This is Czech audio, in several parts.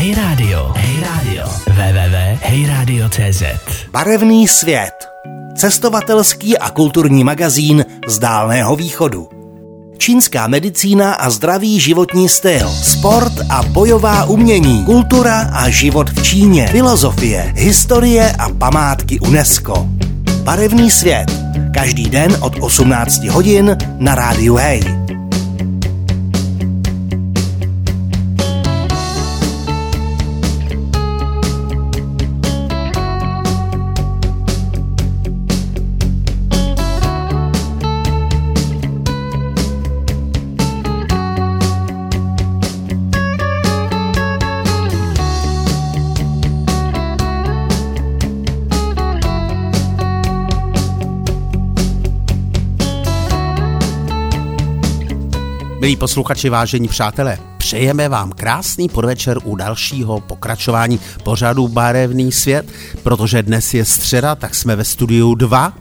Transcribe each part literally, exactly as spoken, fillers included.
Hey Radio, Hey Radio, w w w tečka hej radio tečka cé zet. Barevný svět. Cestovatelský a kulturní magazín z Dálného východu. Čínská medicína a zdravý životní styl, sport a bojová umění, kultura a život v Číně, filozofie, historie a památky UNESCO. Barevný svět. Každý den od osmnácti hodin na rádiu Hey. Milí posluchači, vážení přátelé, přejeme vám krásný podvečer u dalšího pokračování pořadu Barevný svět, protože dnes je středa, tak jsme ve studiu dva,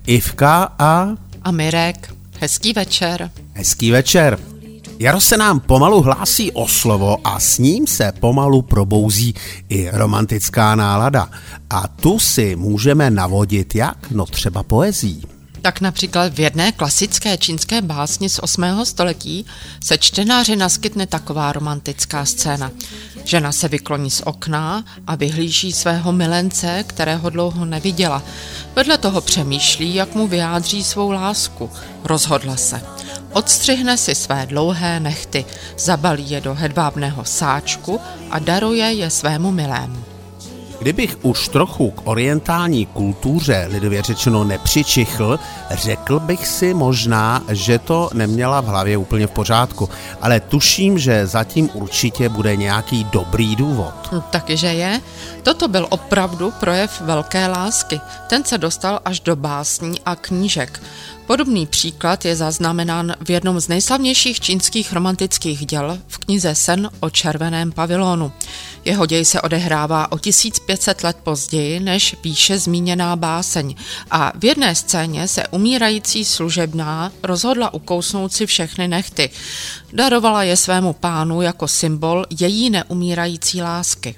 Ivka a... A Mirek. Hezký večer. Hezký večer. Jaro se nám pomalu hlásí o slovo a s ním se pomalu probouzí i romantická nálada. A tu si můžeme navodit jak? No třeba poezí. Tak například v jedné klasické čínské básni z osmého století se čtenáři naskytne taková romantická scéna. Žena se vykloní z okna a vyhlíží svého milence, kterého dlouho neviděla. Vedle toho přemýšlí, jak mu vyjádří svou lásku. Rozhodla se. Odstřihne si své dlouhé nehty, zabalí je do hedvábného sáčku a daruje je svému milému. Kdybych už trochu k orientální kultuře, lidově řečeno, nepřičichl, řekl bych si možná, že to neměla v hlavě úplně v pořádku, ale tuším, že zatím určitě bude nějaký dobrý důvod. Takyže je. Toto byl opravdu projev velké lásky. Ten se dostal až do básní a knížek. Podobný příklad je zaznamenán v jednom z nejslavnějších čínských romantických děl v knize Sen o červeném pavilonu. Jeho děj se odehrává o tisíc pět set let později než výše zmíněná báseň a v jedné scéně se umírající služebná rozhodla ukousnout si všechny nehty. Darovala je svému pánu jako symbol její neumírající lásky.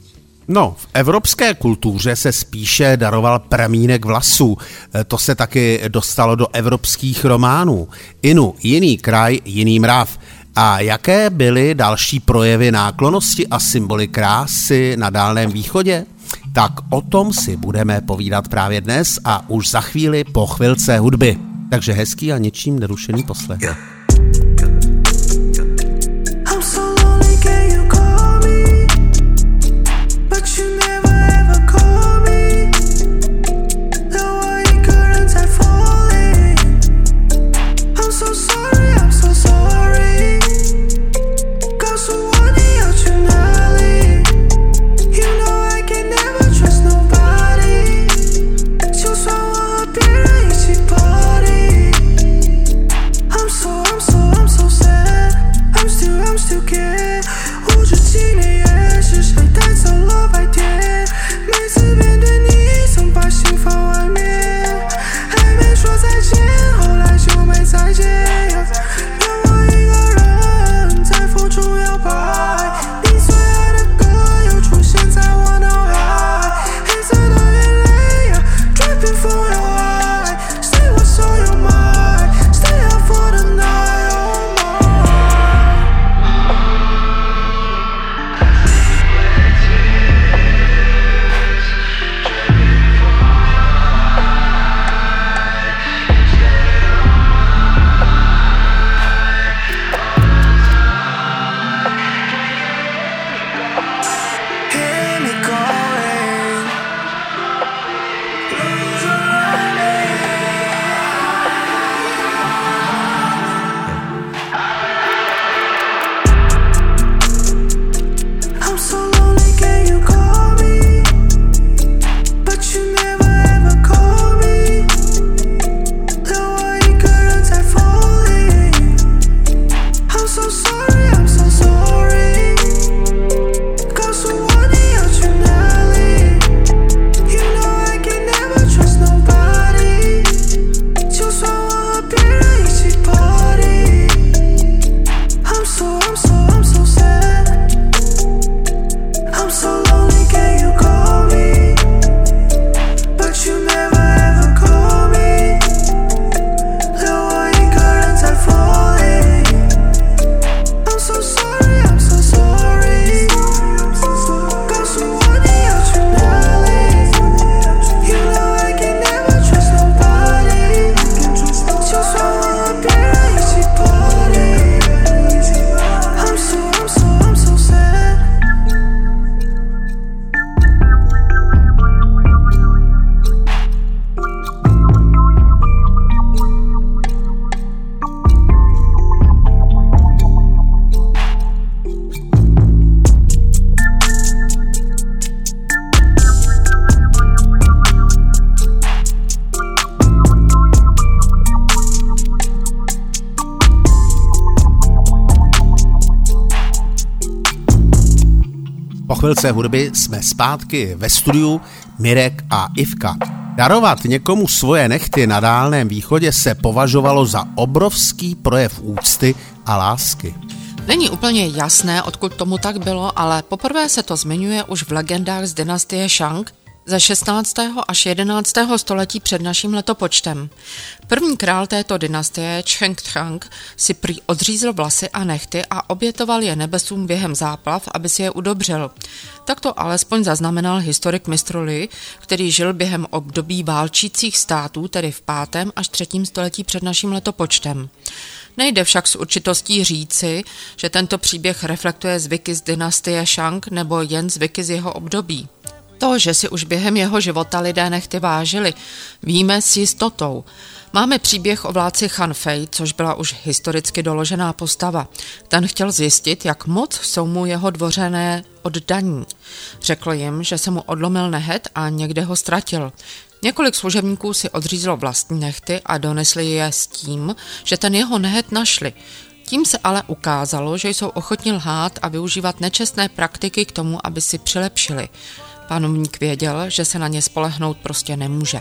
No, v evropské kultuře se spíše daroval pramínek vlasů. To se taky dostalo do evropských románů. Inu, jiný kraj, jiný mrav. A jaké byly další projevy náklonnosti a symboly krásy na Dálném východě? Tak o tom si budeme povídat právě dnes a už za chvíli po chvilce hudby. Takže hezký a ničím nerušený poslech. Yeah. I'm so, I'm Po chvilce hudby jsme zpátky ve studiu Mirek a Ivka. Darovat někomu svoje nehty na Dálném východě se považovalo za obrovský projev úcty a lásky. Není úplně jasné, odkud tomu tak bylo, ale poprvé se to zmiňuje už v legendách z dynastie Shang ze šestnáctého až jedenáctého století před naším letopočtem. První král této dynastie, Cheng Trang, si prý odřízl vlasy a nehty a obětoval je nebesům během záplav, aby si je udobřil. Tak to alespoň zaznamenal historik mistr Li, který žil během období válčících států, tedy v pátém až třetím století před naším letopočtem. Nejde však s určitostí říci, že tento příběh reflektuje zvyky z dynastie Shang nebo jen zvyky z jeho období. To, že si už během jeho života lidé nehty vážili, víme s jistotou. Máme příběh o vládci Han Fei, což byla už historicky doložená postava. Ten chtěl zjistit, jak moc jsou mu jeho dvořané oddaní. Řekl jim, že se mu odlomil nehet a někde ho ztratil. Několik služebníků si odřízlo vlastní nehty a donesli je s tím, že ten jeho nehet našli. Tím se ale ukázalo, že jsou ochotni lhát a využívat nečestné praktiky k tomu, aby si přilepšili. Panovník věděl, že se na ně spolehnout prostě nemůže.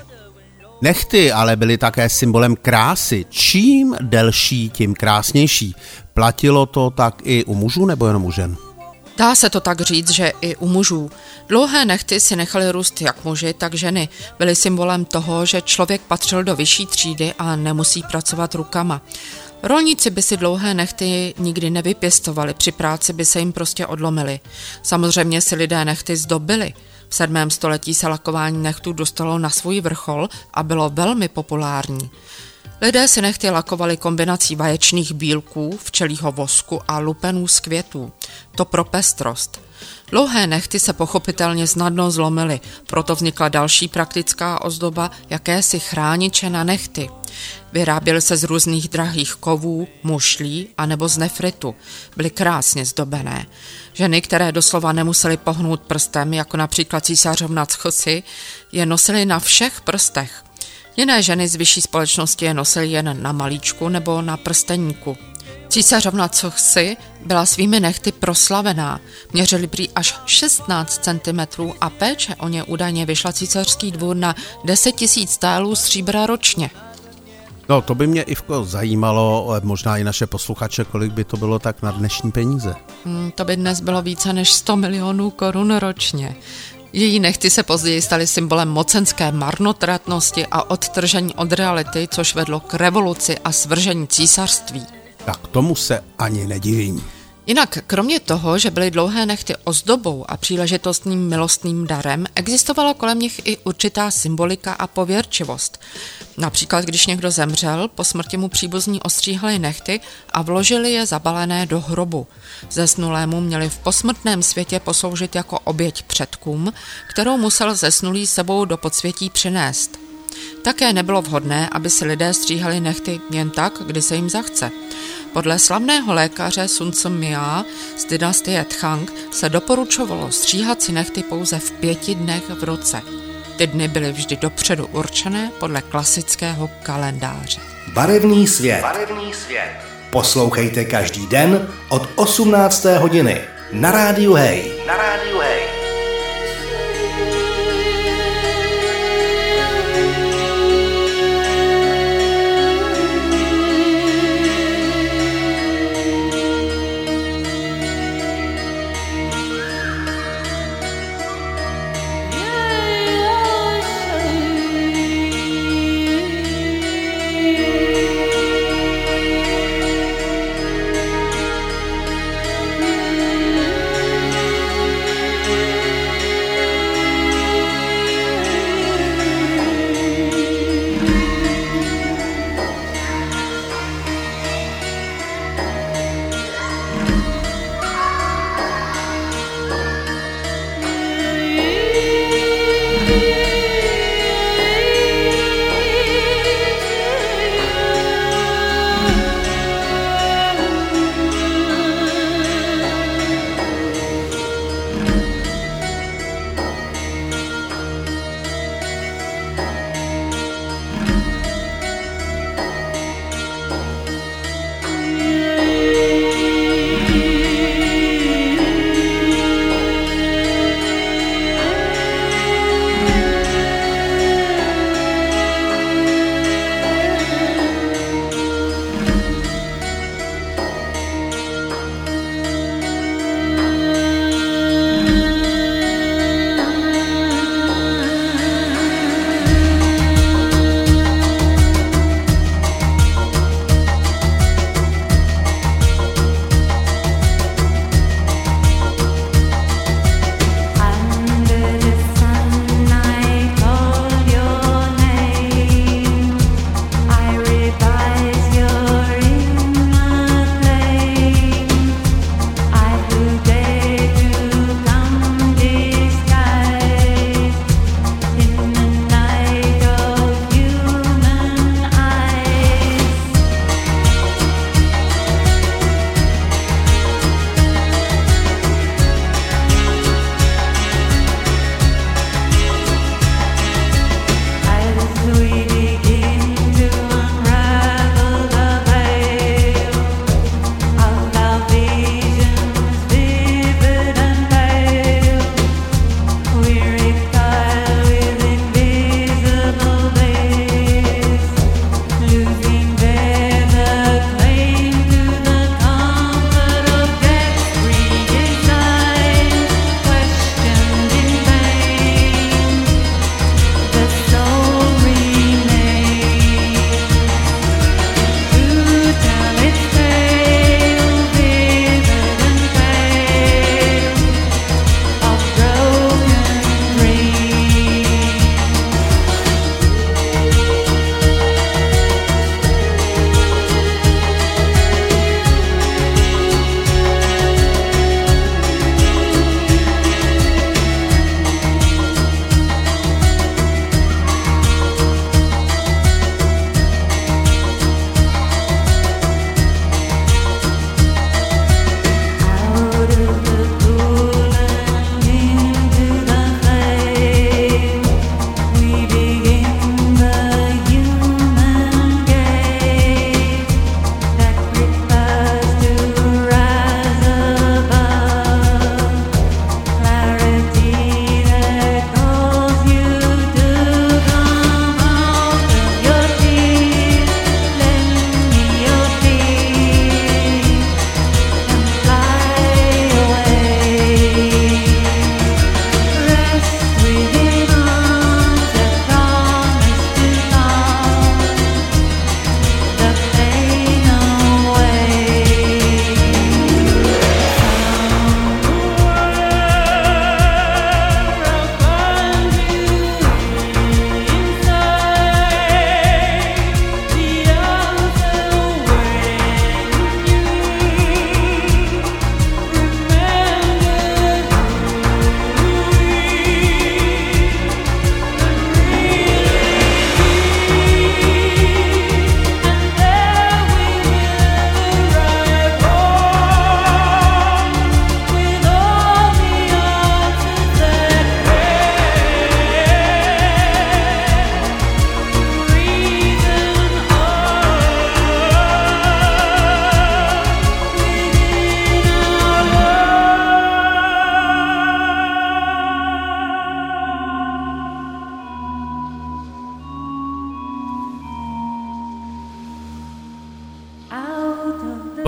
Nehty ale byly také symbolem krásy. Čím delší, tím krásnější. Platilo to tak i u mužů nebo jenom u žen? Dá se to tak říct, že i u mužů. Dlouhé nehty si nechali růst jak muži, tak ženy. Byly symbolem toho, že člověk patřil do vyšší třídy a nemusí pracovat rukama. Rolníci by si dlouhé nehty nikdy nevypěstovali, při práci by se jim prostě odlomily. Samozřejmě si lidé nehty zdobili. V sedmém století se lakování nehtů dostalo na svůj vrchol a bylo velmi populární. Lidé si nehty lakovali kombinací vaječných bílků, včelího vosku a lupenů z květů. To pro pestrost. Dlouhé nehty se pochopitelně snadno zlomily, proto vznikla další praktická ozdoba, jakési chrániče na nehty. Vyráběly se z různých drahých kovů, mušlí a nebo z nefritu. Byly krásně zdobené. Ženy, které doslova nemusely pohnout prstem, jako například císařovna Cchsi, je nosily na všech prstech. Jiné ženy z vyšší společnosti je nosily jen na malíčku nebo na prsteníku. Císařovna Cchsi byla svými nehty proslavená, měřily prý až šestnáct centimetrů a péče o ně údajně vyšla císařský dvůr na deset tisíc tálů stříbra ročně. No, to by mě, Ivko, zajímalo, možná i naše posluchače, kolik by to bylo tak na dnešní peníze. Hmm, to by dnes bylo více než sto milionů korun ročně. Její nehty se později staly symbolem mocenské marnotratnosti a odtržení od reality, což vedlo k revoluci a svržení císařství. Tak tomu se ani nedivím. Jinak, kromě toho, že byly dlouhé nehty ozdobou a příležitostným milostným darem, existovala kolem nich i určitá symbolika a pověrčivost. Například, když někdo zemřel, po smrti mu příbuzní ostříhali nehty a vložili je zabalené do hrobu. Zesnulému měli v posmrtném světě posloužit jako oběť předkům, kterou musel zesnulý sebou do podsvětí přinést. Také nebylo vhodné, aby si lidé stříhali nehty jen tak, kdy se jim zachce. Podle slavného lékaře Sun Tzu Mia z dynastie Tchang se doporučovalo stříhat si nehty pouze v pěti dnech v roce. Ty dny byly vždy dopředu určené podle klasického kalendáře. Barevný svět. Barevný svět. Poslouchejte každý den od osmnácté hodiny na rádiu Hej. Na rádiu Hej.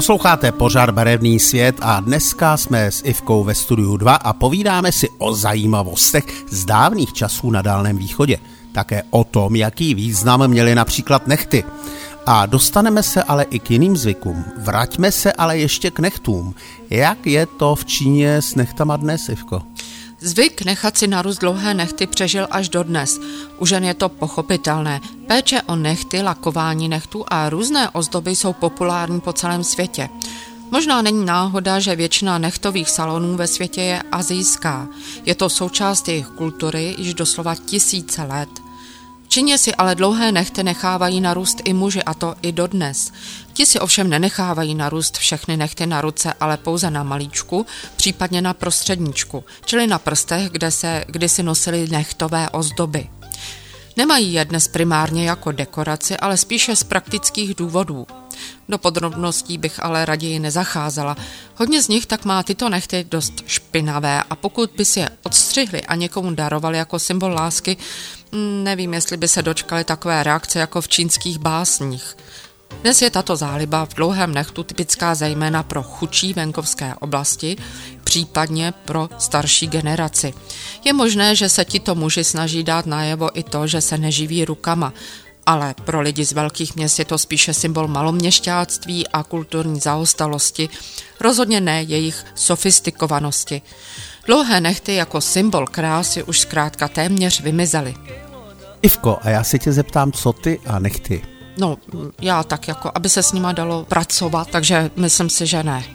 Posloucháte pořad Barevný svět a dneska jsme s Ivkou ve studiu dva a povídáme si o zajímavostech z dávných časů na Dálném východě. Také o tom, jaký význam měly například nehty. A dostaneme se ale i k jiným zvykům. Vraťme se ale ještě k nechtům. Jak je to v Číně s nechtama dnes, Ivko? Zvyk nechat si narůst dlouhé nehty přežil až dodnes. U žen je to pochopitelné. Péče o nehty, lakování nehtů a různé ozdoby jsou populární po celém světě. Možná není náhoda, že většina nehtových salonů ve světě je asijská. Je to součást jejich kultury již doslova tisíce let. V Číně si ale dlouhé nehty nechávají narůst i muži, a to i dodnes. Ti si ovšem nenechávají narůst všechny nehty na ruce, ale pouze na malíčku, případně na prostředníčku, čili na prstech, kde se kdysi nosily nehtové ozdoby. Nemají je dnes primárně jako dekoraci, ale spíše z praktických důvodů. Do podrobností bych ale raději nezacházela. Hodně z nich tak má tyto nehty dost špinavé a pokud by si je odstřihli a někomu darovali jako symbol lásky, nevím, jestli by se dočkali takové reakce jako v čínských básních. Dnes je tato záliba v dlouhém nehtu typická zejména pro chudší venkovské oblasti, případně pro starší generaci. Je možné, že se tito muži snaží dát najevo i to, že se neživí rukama, ale pro lidi z velkých měst je to spíše symbol maloměšťáctví a kulturní zaostalosti, rozhodně ne jejich sofistikovanosti. Dlouhé nehty jako symbol krásy už zkrátka téměř vymizely. Ivko, a já se tě zeptám, co ty a nehty? No, já tak jako, aby se s nima dalo pracovat, takže myslím si, že ne.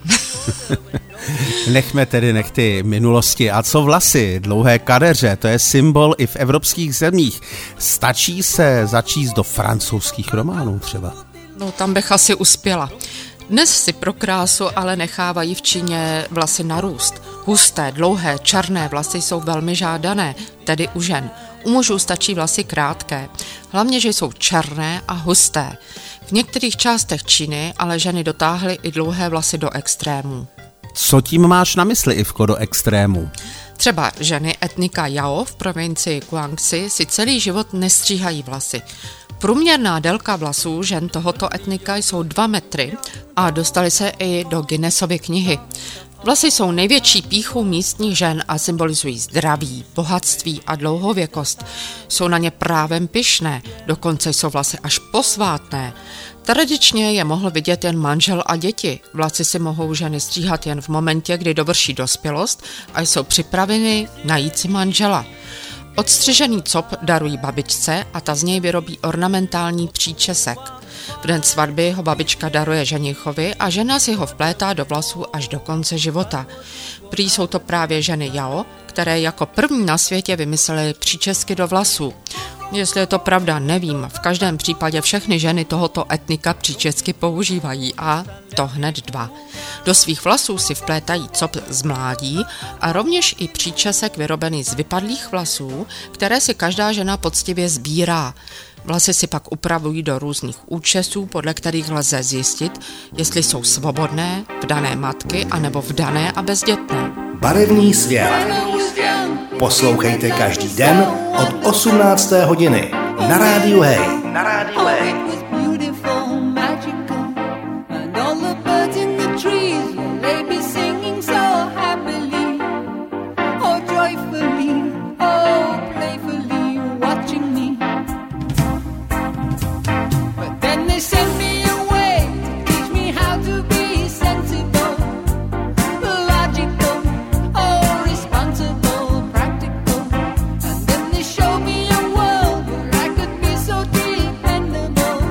Nechme tedy nehty minulosti. A co vlasy? Dlouhé kadeře, to je symbol i v evropských zemích. Stačí se začíst do francouzských románů třeba? No, tam bych asi uspěla. Dnes si pro krásu ale nechávají v Číně vlasy narůst. Husté, dlouhé, černé vlasy jsou velmi žádané, tedy u žen. U mužů stačí vlasy krátké, hlavně, že jsou černé a husté. V některých částech Číny ale ženy dotáhly i dlouhé vlasy do extrémů. Co tím máš na mysli, Ivko, do extrému? Třeba ženy etnika Yao v provincii Guangxi si celý život nestříhají vlasy. Průměrná délka vlasů žen tohoto etnika jsou dva metry a dostaly se i do Guinnessovy knihy. Vlasy jsou největší pýchou místních žen a symbolizují zdraví, bohatství a dlouhověkost. Jsou na ně právem pyšné, dokonce jsou vlasy až posvátné. Tradičně je mohl vidět jen manžel a děti. Vlasy si mohou ženy stříhat jen v momentě, kdy dovrší dospělost a jsou připraveny najít si manžela. Odstřižený cop darují babičce a ta z něj vyrobí ornamentální příčesek. V den svatby ho babička daruje ženichovi a žena si ho vplétá do vlasů až do konce života. Prý jsou to právě ženy Yao, které jako první na světě vymyslely příčesky do vlasů. Jestli je to pravda, nevím. V každém případě všechny ženy tohoto etnika příčesky používají a to hned dva. Do svých vlasů si vplétají cop z mládí a rovněž i příčesek vyrobený z vypadlých vlasů, které si každá žena poctivě sbírá. Vlasy si pak upravují do různých účesů, podle kterých lze zjistit, jestli jsou svobodné, vdané matky anebo vdané a bezdětné. Barevný svět. Poslouchejte každý den od osmnácté hodiny na rádiu Hej. Na rádiu Hej. Show me a world where I could be so dependable.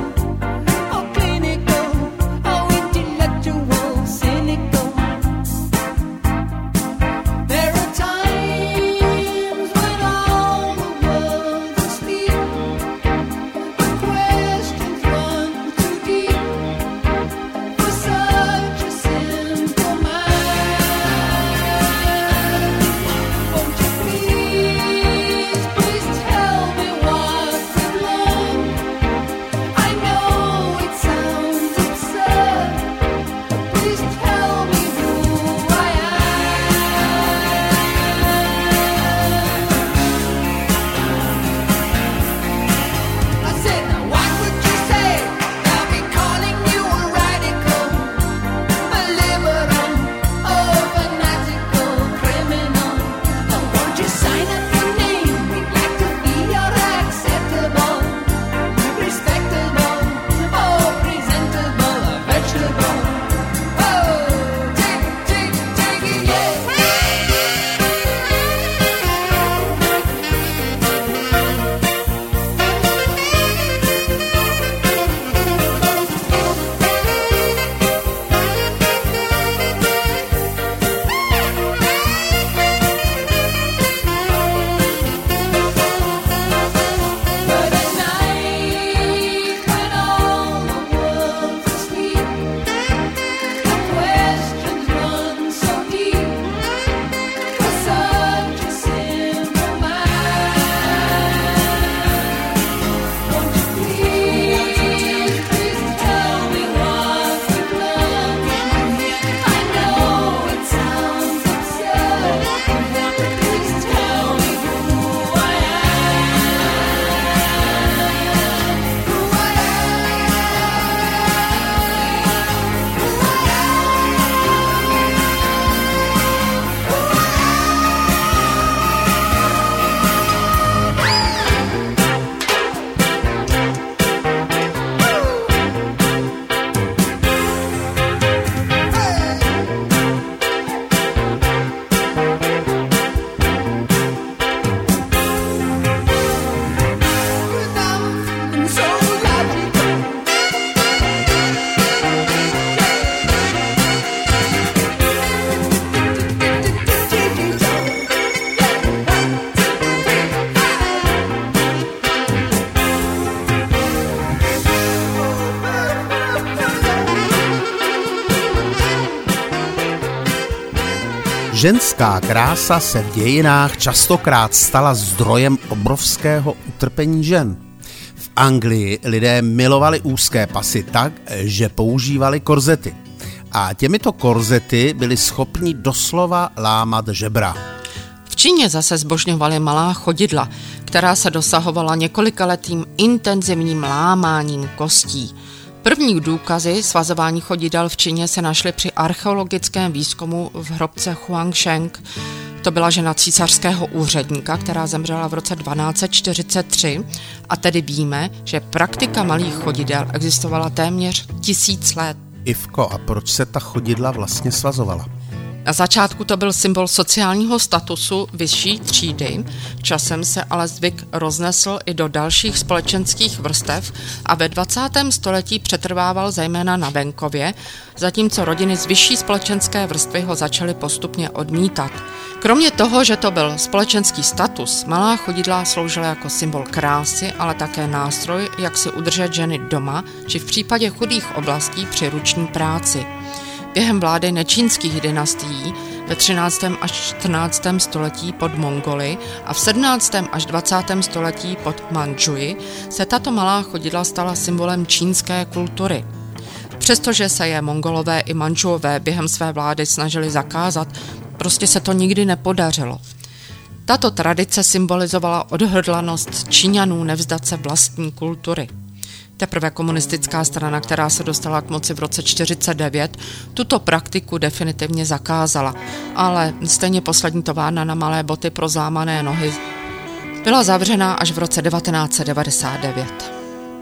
Ženská krása se v dějinách častokrát stala zdrojem obrovského utrpení žen. V Anglii lidé milovali úzké pasy tak, že používali korzety. A těmito korzety byli schopni doslova lámat žebra. V Číně zase zbožňovali malá chodidla, která se dosahovala několikaletým intenzivním lámáním kostí. První důkazy svazování chodidel v Číně se našly při archeologickém výzkumu v hrobce Huangsheng. To byla žena císařského úředníka, která zemřela v roce dvanáct čtyřicet tři, a tedy víme, že praktika malých chodidel existovala téměř tisíc let. Ivko, a proč se ta chodidla vlastně svazovala? Na začátku to byl symbol sociálního statusu vyšší třídy, časem se ale zvyk roznesl i do dalších společenských vrstev a ve dvacátém století přetrvával zejména na venkově, zatímco rodiny z vyšší společenské vrstvy ho začaly postupně odmítat. Kromě toho, že to byl společenský status, malá chodidla sloužila jako symbol krásy, ale také nástroj, jak si udržet ženy doma, či v případě chudých oblastí při ruční práci. Během vlády nečínských dynastií ve třináctém až čtrnáctém století pod Mongoly a v sedmnáctém až dvacátém století pod Mandžuji se tato malá chodidla stala symbolem čínské kultury. Přestože se je Mongolové i Mandžuové během své vlády snažili zakázat, prostě se to nikdy nepodařilo. Tato tradice symbolizovala odhodlanost Číňanů nevzdat se vlastní kultury. Teprve komunistická strana, která se dostala k moci v roce čtyřicet devět, tuto praktiku definitivně zakázala, ale stejně poslední továrna na malé boty pro zlámané nohy byla zavřená až v roce devatenáct set devadesát devět.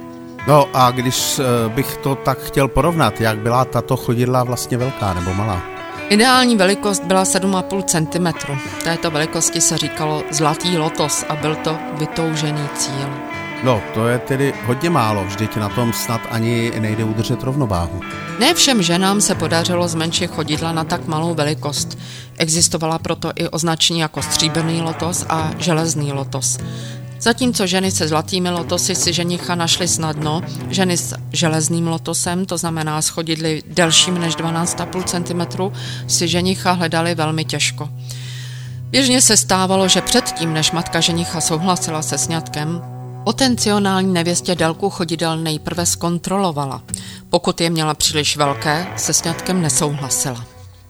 No a když bych to tak chtěl porovnat, jak byla tato chodidla vlastně velká nebo malá? Ideální velikost byla sedm a půl centimetru. Této velikosti se říkalo zlatý lotos a byl to vytoužený cíl. No, to je tedy hodně málo, vždyť na tom snad ani nejde udržet rovnováhu. Ne všem ženám se podařilo zmenšit chodidla na tak malou velikost. Existovala proto i označení jako stříbrný lotos a železný lotos. Zatímco ženy se zlatými lotosy si ženicha našly snadno, ženy s železným lotosem, to znamená s chodidly delším než dvanáct a půl centimetru, si ženicha hledali velmi těžko. Běžně se stávalo, že předtím, než matka ženicha souhlasila se sňatkem, potenciální nevěstě délku chodidel nejprve zkontrolovala. Pokud je měla příliš velké, se sňatkem nesouhlasila.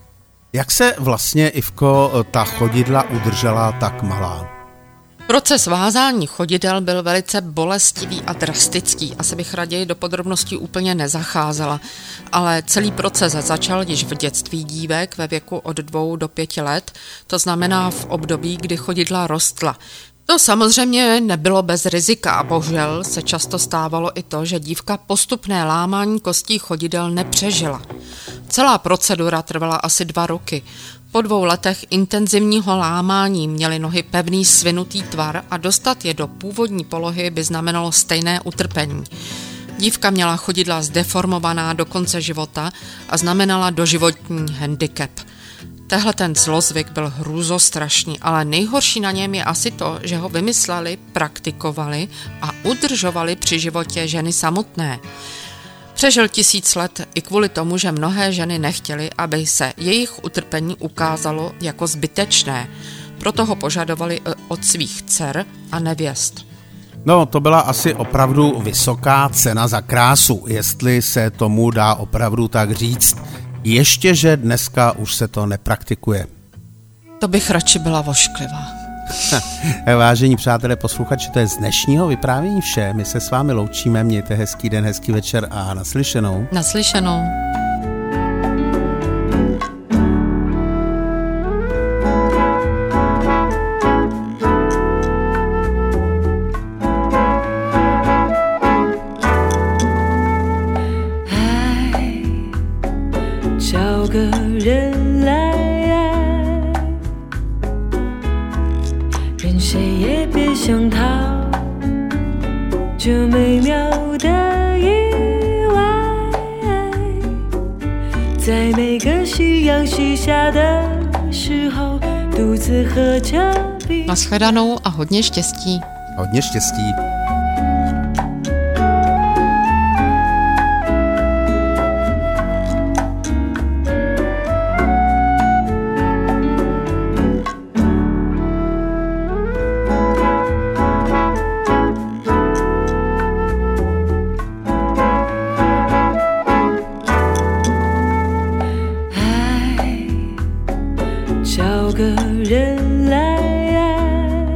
Jak se vlastně, Ivko, ta chodidla udržela tak malá? Proces vázání chodidel byl velice bolestivý a drastický. Asi bych raději do podrobností úplně nezacházela, ale celý proces začal již v dětství dívek ve věku od dvou do pěti let, to znamená v období, kdy chodidla rostla. To samozřejmě nebylo bez rizika a bohužel se často stávalo i to, že dívka postupné lámání kostí chodidel nepřežila. Celá procedura trvala asi dva roky. Po dvou letech intenzivního lámání měly nohy pevný svinutý tvar a dostat je do původní polohy by znamenalo stejné utrpení. Dívka měla chodidla zdeformovaná do konce života a znamenala doživotní handicap. Tehle ten zlozvyk byl hrůzostrašný, ale nejhorší na něm je asi to, že ho vymysleli, praktikovali a udržovali při životě ženy samotné. Přežil tisíc let i kvůli tomu, že mnohé ženy nechtěly, aby se jejich utrpení ukázalo jako zbytečné. Proto ho požadovali od svých dcer a nevěst. No, to byla asi opravdu vysoká cena za krásu, jestli se tomu dá opravdu tak říct. Ještě, že dneska už se to nepraktikuje. To bych radši byla vošklivá. Vážení přátelé, posluchači, to je z dnešního vyprávění vše. My se s vámi loučíme, mějte hezký den, hezký večer a naslyšenou. Naslyšenou. Nashledanou a hodně štěstí. Hodně štěstí. 人来爱，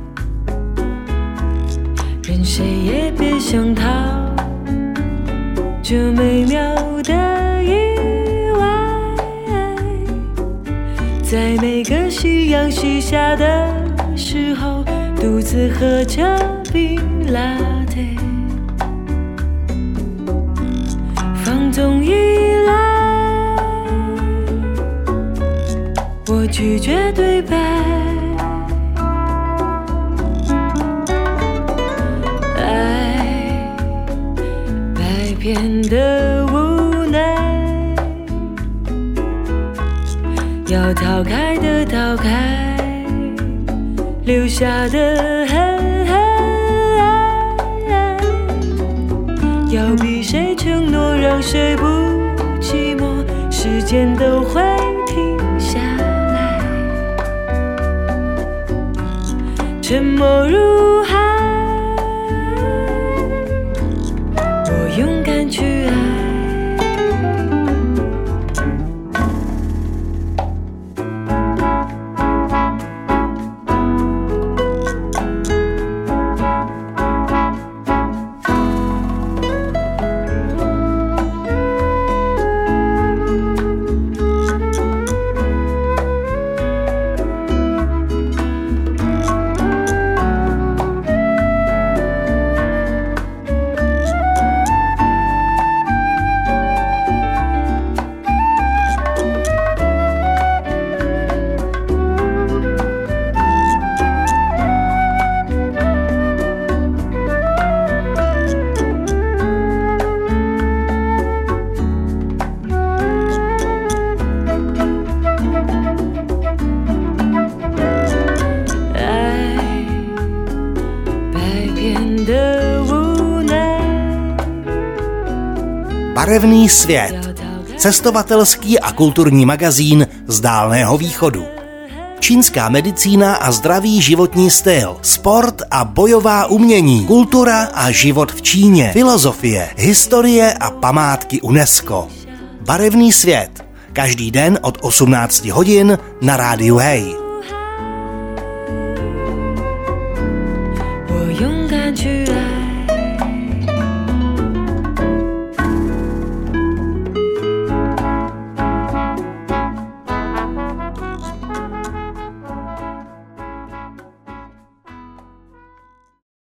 任谁也别想逃这美妙的意外，在每个夕阳西下的时候，独自喝着冰拿铁，放纵依赖，我拒绝对白，爱百变的无奈，要逃开的逃开，留下的恨恨爱，要比谁承诺让谁不寂寞，时间都会停下来，沉默如海，我勇敢去爱。 Barevný svět. Cestovatelský a kulturní magazín z Dálného východu. Čínská medicína a zdravý životní styl, sport a bojová umění, kultura a život v Číně, filozofie, historie a památky UNESCO. Barevný svět. Každý den od osmnácti hodin na rádiu Hej. 我勇敢去爱。